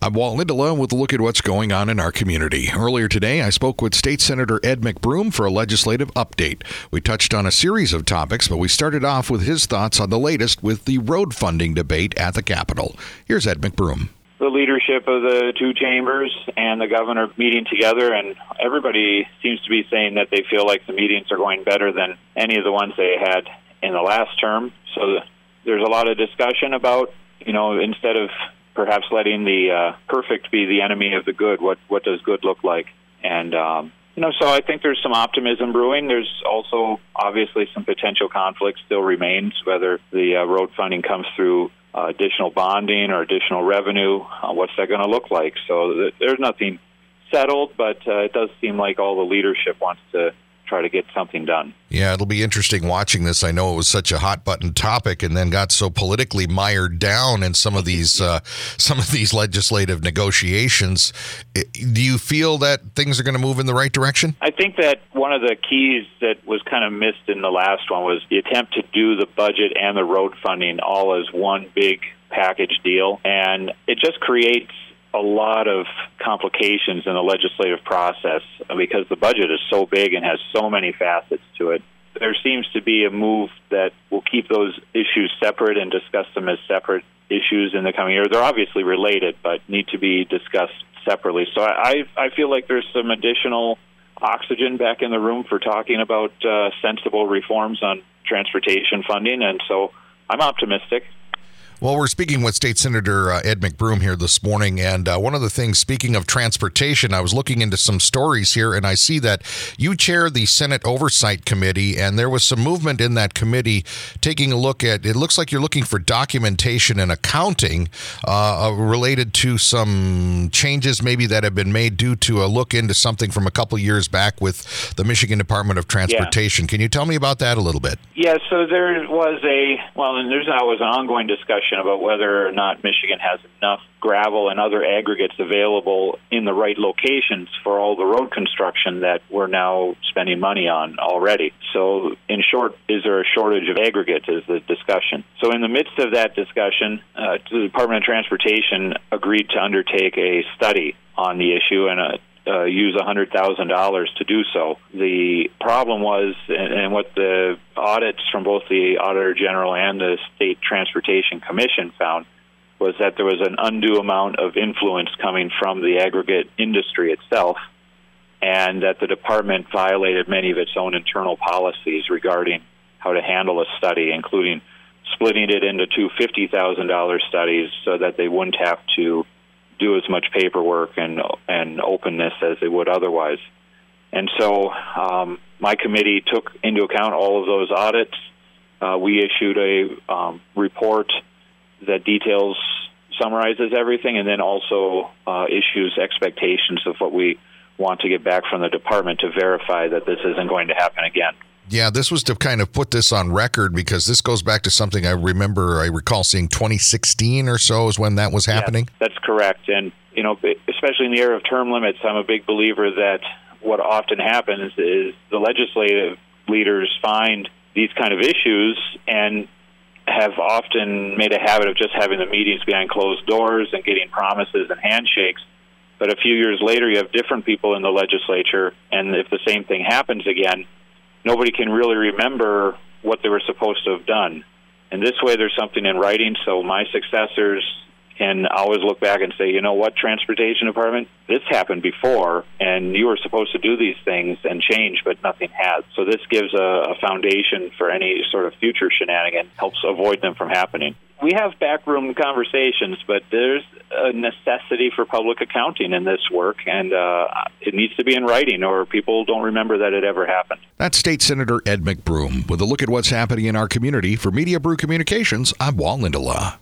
I'm Walt Lindelof with a look at what's going on in our community. Earlier today, I spoke with State Senator Ed McBroom for a legislative update. We touched on a series of topics, but we started off with his thoughts on the latest with the road funding debate at the Capitol. Here's Ed McBroom. The leadership of the two chambers and the governor meeting together, and everybody seems to be saying that they feel like the meetings are going better than any of the ones they had in the last term. So there's a lot of discussion about, instead of perhaps letting the perfect be the enemy of the good, what does good look like? And, so I think there's some optimism brewing. There's also obviously some potential conflict still remains, whether the road funding comes through additional bonding or additional revenue. What's that going to look like? So there's nothing settled, but it does seem like all the leadership wants to try to get something done. Yeah, it'll be interesting watching this. I know it was such a hot button topic and then got so politically mired down in some of these legislative negotiations. Do you feel that things are going to move in the right direction? I think that one of the keys that was kind of missed in the last one was the attempt to do the budget and the road funding all as one big package deal. And it just creates a lot of complications in the legislative process because the budget is so big and has so many facets to it. There seems to be a move that will keep those issues separate and discuss them as separate issues in the coming year. They're obviously related, but need to be discussed separately. So I feel like there's some additional oxygen back in the room for talking about sensible reforms on transportation funding, and so I'm optimistic. Well, we're speaking with State Senator Ed McBroom here this morning, and one of the things, speaking of transportation, I was looking into some stories here, and I see that you chair the Senate Oversight Committee, and there was some movement in that committee taking a look at, it looks like you're looking for documentation and accounting related to some changes maybe that have been made due to a look into something from a couple years back with the Michigan Department of Transportation. Yeah. Can you tell me about that a little bit? Yeah, so there was and there's always an ongoing discussion about whether or not Michigan has enough gravel and other aggregates available in the right locations for all the road construction that we're now spending money on already. So, in short, is there a shortage of aggregates is the discussion. So in the midst of that discussion, the Department of Transportation agreed to undertake a study on the issue and use $100,000 to do so. The problem was, and what the audits from both the Auditor General and the State Transportation Commission found, was that there was an undue amount of influence coming from the aggregate industry itself, and that the department violated many of its own internal policies regarding how to handle a study, including splitting it into two $50,000 studies so that they wouldn't have to do as much paperwork and openness as they would otherwise. And so my committee took into account all of those audits. We issued a report that summarizes everything, and then also issues expectations of what we want to get back from the department to verify that this isn't going to happen again. Yeah, this was to kind of put this on record because this goes back to something I recall seeing 2016 or so is when that was happening. Yes, that's correct. And, especially in the era of term limits, I'm a big believer that what often happens is the legislative leaders find these kind of issues and have often made a habit of just having the meetings behind closed doors and getting promises and handshakes. But a few years later, you have different people in the legislature, and if the same thing happens again, nobody can really remember what they were supposed to have done. And this way there's something in writing, so my successors can always look back and say, Transportation Department, this happened before, and you were supposed to do these things and change, but nothing has. So this gives a foundation for any sort of future shenanigans, helps avoid them from happening. We have backroom conversations, but there's a necessity for public accounting in this work, and it needs to be in writing, or people don't remember that it ever happened. That's State Senator Ed McBroom with a look at what's happening in our community. For Media Brew Communications, I'm Walt Lindelof.